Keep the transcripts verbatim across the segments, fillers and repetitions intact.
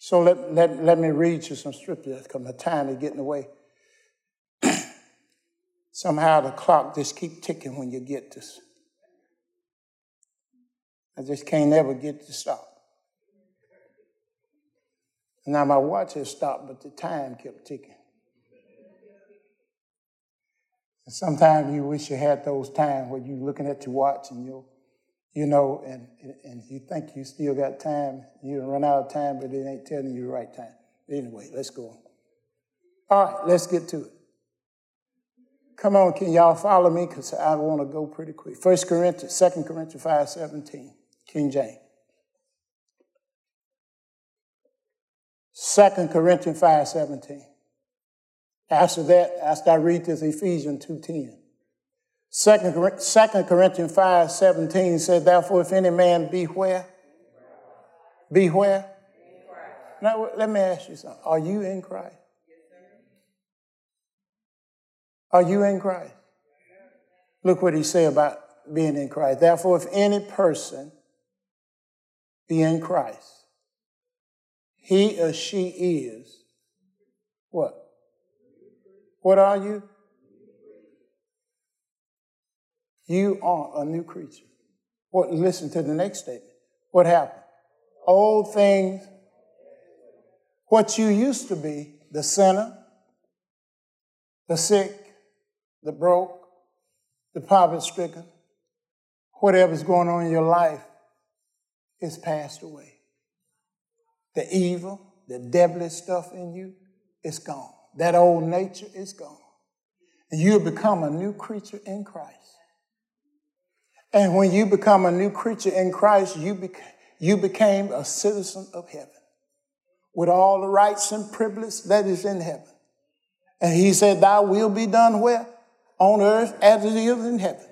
So let, let, let me read you some scriptures because my time is getting away. Somehow the clock just keep ticking when you get this. I just can't ever get to stop. Now my watch has stopped, but the time kept ticking. And sometimes you wish you had those times where you're looking at your watch and you, you know, and, and you think you still got time. You run out of time, but it ain't telling you the right time. Anyway, let's go on. All right, let's get to it. Come on, can y'all follow me? Because I want to go pretty quick. First Corinthians, Second Corinthians five seventeen, King James. Second Corinthians five seventeen. After that, after I read this, Ephesians two ten. Second Corinthians five seventeen said, therefore, if any man be where? Be where? Now, let me ask you something. Are you in Christ? Are you in Christ? Look what he said about being in Christ. Therefore, if any person be in Christ, he or she is what? What are you? You are a new creature. What? Listen to the next statement. What happened? Old things, what you used to be, the sinner, the sick, the broke, the poverty-stricken, whatever's going on in your life is passed away. The evil, the devilish stuff in you is gone. That old nature is gone. And you become a new creature in Christ. And when you become a new creature in Christ, you, beca- you became a citizen of heaven with all the rights and privilege that is in heaven. And he said, thy will be done where? On earth as it is in heaven.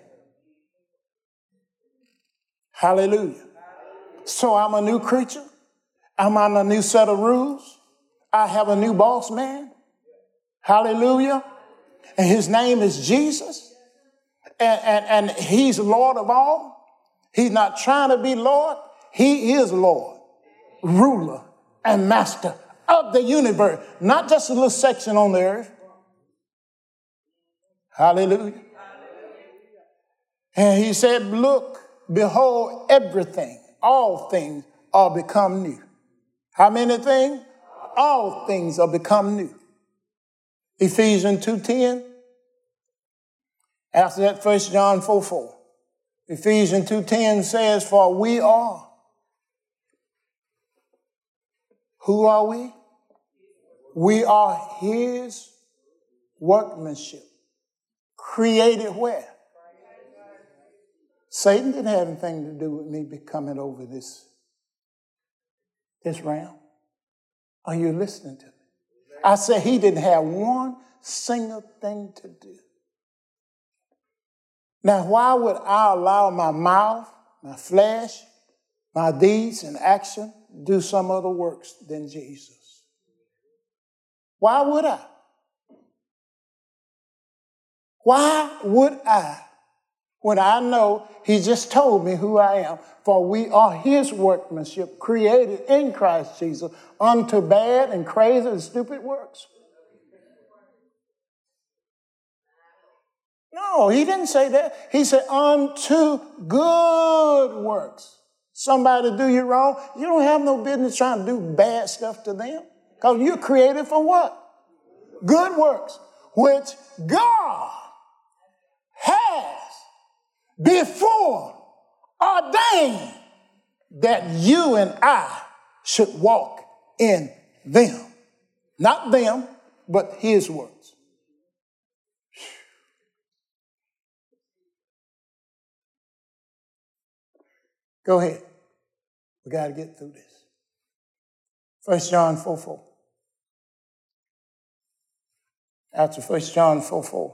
Hallelujah. So I'm a new creature. I'm on a new set of rules. I have a new boss man. Hallelujah. And his name is Jesus. And, and, and he's Lord of all. He's not trying to be Lord. He is Lord, ruler, and master of the universe. Not just a little section on the earth. Hallelujah. And he said, look, behold, everything, all things are become new. How many things? All things are become new. Ephesians two ten. After that, First John four four. Ephesians two ten says, for we are. Who are we? We are his workmanship. Created where? Satan didn't have anything to do with me becoming over this, this realm. Are you listening to me? I said he didn't have one single thing to do. Now, why would I allow my mouth, my flesh, my deeds and action do some other works than Jesus? Why would I? Why would I, when I know he just told me who I am? For we are his workmanship, created in Christ Jesus, unto bad and crazy and stupid works. No, he didn't say that. He said, unto good works. Somebody do you wrong, you don't have no business trying to do bad stuff to them. Because you're created for what? Good works, which God has before ordained that you and I should walk in them. Not them, but his works. Go ahead. We got to get through this. First John four four. After First John four four.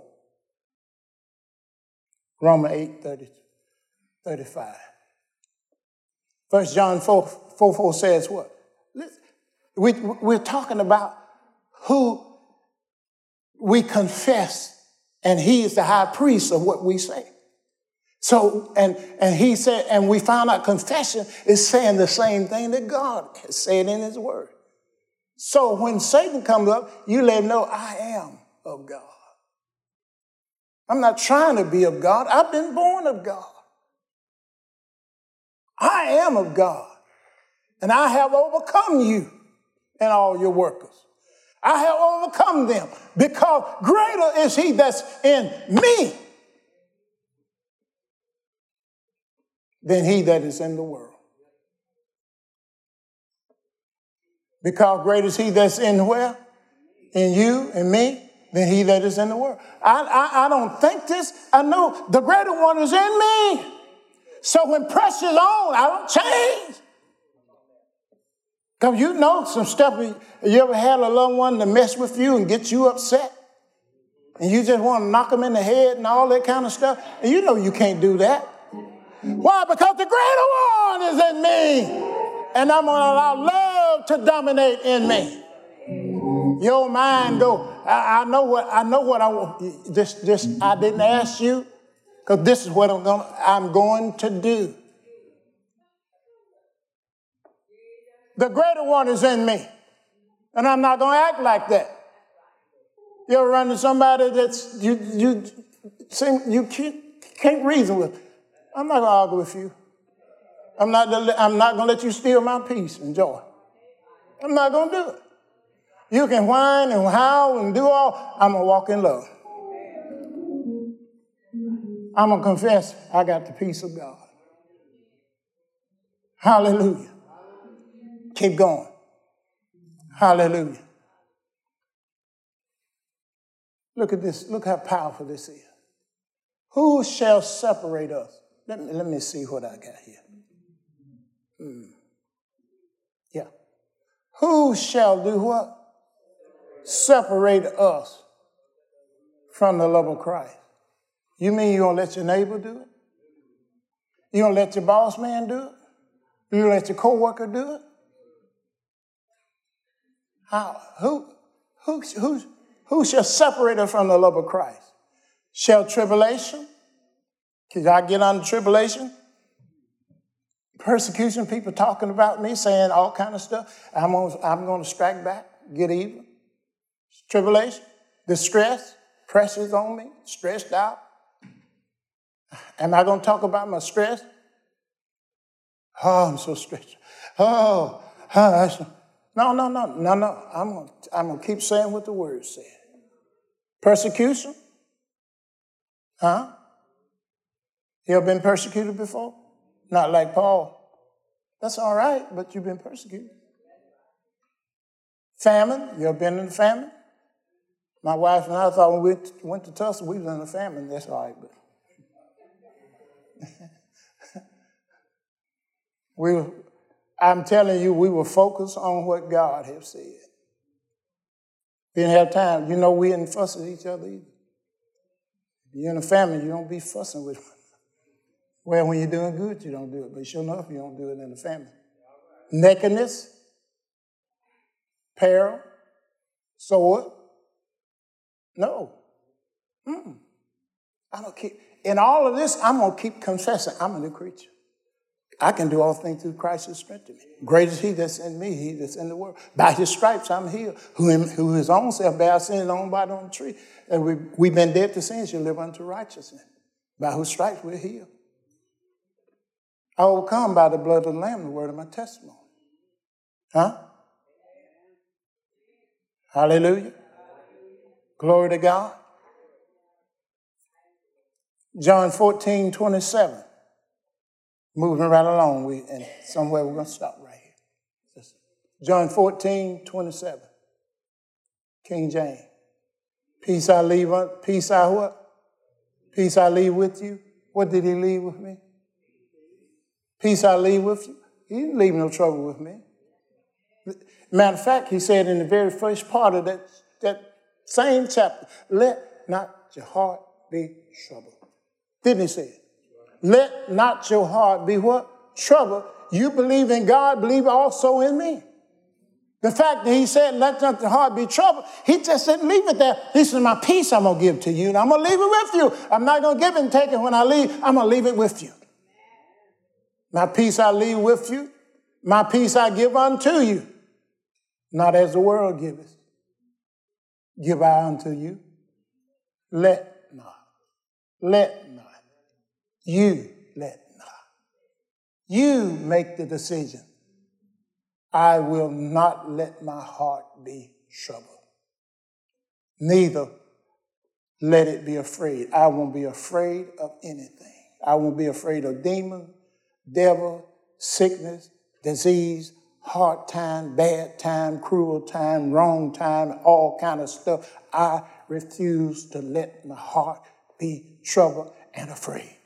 Romans eight thirty, thirty-five. First John four four says what? We, we're talking about who we confess, and he is the high priest of what we say. So, and, and he said, and we found out confession is saying the same thing that God has said in his word. So when Satan comes up, you let him know, I am of God. I'm not trying to be of God. I've been born of God. I am of God. And I have overcome you and all your workers. I have overcome them because greater is he that's in me than he that is in the world. Because greater is he that's in where? In you and me than he that is in the world. I, I, I don't think this. I know the greater one is in me. So when pressure's on, I don't change. Because you know some stuff. You ever had a loved one to mess with you and get you upset? And you just want to knock them in the head and all that kind of stuff? And you know you can't do that. Why? Because the greater one is in me. And I'm going to allow love to dominate in me. Your mind go, I, I know what I know what I want. This, this, I didn't ask you, because this is what I'm going I'm going to do. The greater one is in me. And I'm not going to act like that. You ever run to somebody that's you you seem you can't, can't reason with. I'm not going to argue with you. I'm not I'm not going to let you steal my peace and joy. I'm not going to do it. You can whine and howl and do all. I'm going to walk in love. I'm going to confess I got the peace of God. Hallelujah. Keep going. Hallelujah. Look at this. Look how powerful this is. Who shall separate us? Let me, let me see what I got here. Hmm. Yeah. Who shall do what? Separate us from the love of Christ. You mean you're going to let your neighbor do it? You going to let your boss man do it? You going to let your coworker do it? How? Who, who, who, who shall separate us from the love of Christ? Shall tribulation? Can I get under tribulation? Persecution, people talking about me, saying all kind of stuff. I'm going, I'm going to strike back, get even. Tribulation, distress, pressures on me, stressed out. Am I going to talk about my stress? Oh, I'm so stressed. Oh, oh no, no, no, no, no. I'm going to, I'm going to keep saying what the word said. Persecution? Huh? You ever been persecuted before? Not like Paul. That's all right, but you've been persecuted. Famine? You ever been in a famine? My wife and I thought when we went to, went to Tulsa, we was in a famine. That's all right, but we were, I'm telling you, we were focused on what God had said. Didn't have time. You know, we didn't fuss with each other either. If you're in a family, you don't be fussing with them. Well, when you're doing good, you don't do it. But sure enough, you don't do it in the family. Nakedness, peril, sword. No. Mm-mm. I don't keep. In all of this, I'm going to keep confessing I'm a new creature. I can do all things through Christ who strengthens me. Great is he that's in me, he that's in the world. By his stripes I'm healed. Who, in, who his own self bare sin on body on the tree. And we, we've been dead to sin, shall live unto righteousness. By whose stripes we're healed. I overcome by the blood of the Lamb, the word of my testimony. Huh? Hallelujah. Glory to God. John fourteen, twenty-seven. Moving right along, we and somewhere we're going to stop right here. John fourteen, twenty-seven. King James. Peace I leave, peace I what? Peace I leave with you. What did he leave with me? Peace I leave with you. He didn't leave no trouble with me. Matter of fact, he said in the very first part of that, that same chapter, let not your heart be troubled. Didn't he say it? Let not your heart be what? Troubled. You believe in God, believe also in me. The fact that he said, let not your heart be troubled, he just didn't leave it there. This is my peace I'm going to give to you, and I'm going to leave it with you. I'm not going to give it and take it when I leave. I'm going to leave it with you. My peace I leave with you. My peace I give unto you. not as the world giveth, give I unto you. Let not, let not, you let not. You make the decision. I will not let my heart be troubled. Neither let it be afraid. I won't be afraid of anything. I won't be afraid of demon, devil, sickness, disease, hard time, bad time, cruel time, wrong time, all kind of stuff. I refuse to let my heart be troubled and afraid.